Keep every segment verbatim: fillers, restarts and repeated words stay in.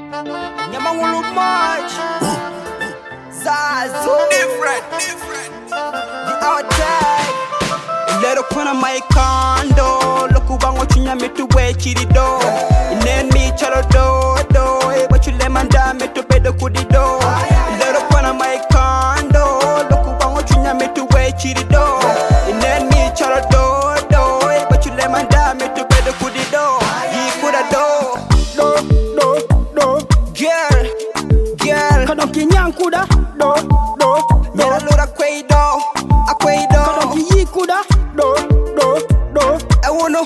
Nyamangulu much. Zazu. Different, different. The outside. Ilero kuna my condo. Loku bango chunya metu we chirido. Inen mi chalo do do. E bachu lemanda metu pedo kudido. Ilero kuna my condo. Loku bango chunya metu we chirido. Inen mi chalo do do. E bachu lemanda metu pedo kudido. Yi kuda do. Do, do, do. Girl, girl. Kadoki nyankuda. Do, do, do. Mera lura kweido, akweido. Kadoki yikuda. Do, do, do. Ewuno,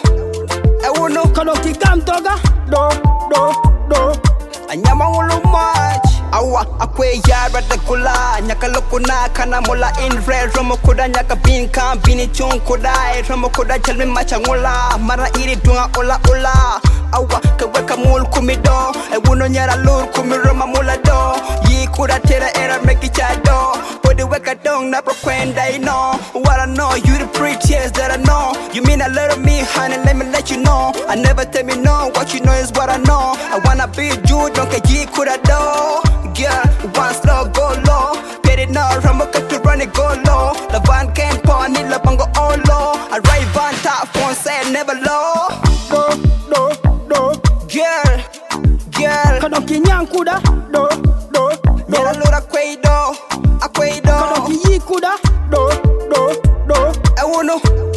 ewuno. Kadoki gamtoga. Do, do, do. Anyama wulu much. Awa, akwe yara de kula. Nyaka lokuna kana mola in red. Romo kuda nyaka bin kam bini chung kuda. Romo kuda chalmi machangula. Mara iri dunga ola ola. Awa, kaweka mul kumido. Ewuno nyara lur kumiroma mula do. Yi kuda tera era make it chado. Podi weka dong na prokwenda you know. What I know, you the prettiest that I know. You mean a lot of me, honey, let me let you know. I never tell me no, what you know is what I know. I wanna be you, don't get you kuda do. Girl, one slow, go low. Peri no, rambo to run it, go low. The van can pawn it, la bango all low. I ride van top phone, say never low. Do, do, do. Girl, girl. Kadoki nyankuda. Do, do, do. Mera lura kweido, akweido. Kadoki yikuda. Do, do, do. Ewuno,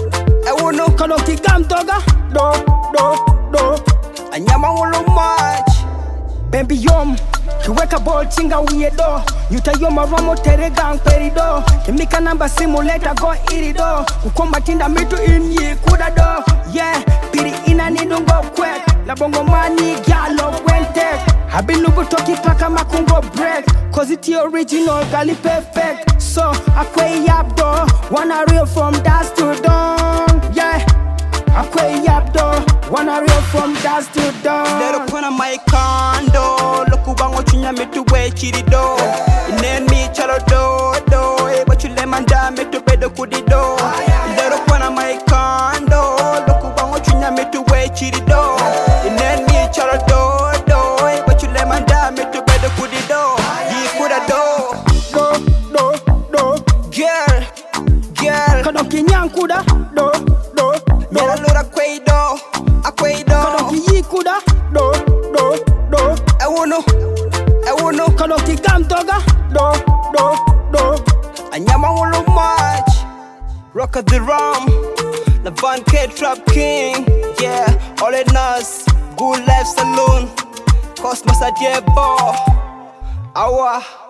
ewuno. Kadoki gamtoga. Do, do, do. Anyama wulu much. Baby yom, kiweka ball chinga uyedo. Yuta yoma romo teregang perido. Kimika namba simulator go irido. Ukomba tinda mitu inyi kuda do. Yeah, piri ina nidungo kwek. La bongo mani gyalo wente. Habilubu toki paka makungo break. Cause it's the original gali perfect. So akwe yapdo. Wanna real from dust to dawn. Yeah, akwe yapdo. Wanna real from dust to dawn. Lero kuna my condo. Loku bango chunya metu we chirido. Inen mi chalo do do. E bachu lemanda metu pedo kudido. Lero kuna my condo. Loku bango chunya metu we chirido. Inen mi chalo do do. E bachu lemanda metu pedo kudido. Yi kuda do. Do, do, do. Girl, girl. Kadoki nyankuda. Do, do, Mera do. lura kweido, akweido. Kadoki yikuda. Do, do, do. Ewuno, ewuno. Kadoki gamtoga. Do, do, do. Anyama wulu much. Rock of the rum. The Van K Trap King. Yeah, all in us. Good Life Saloon. Cosmos Adiebo. Awa.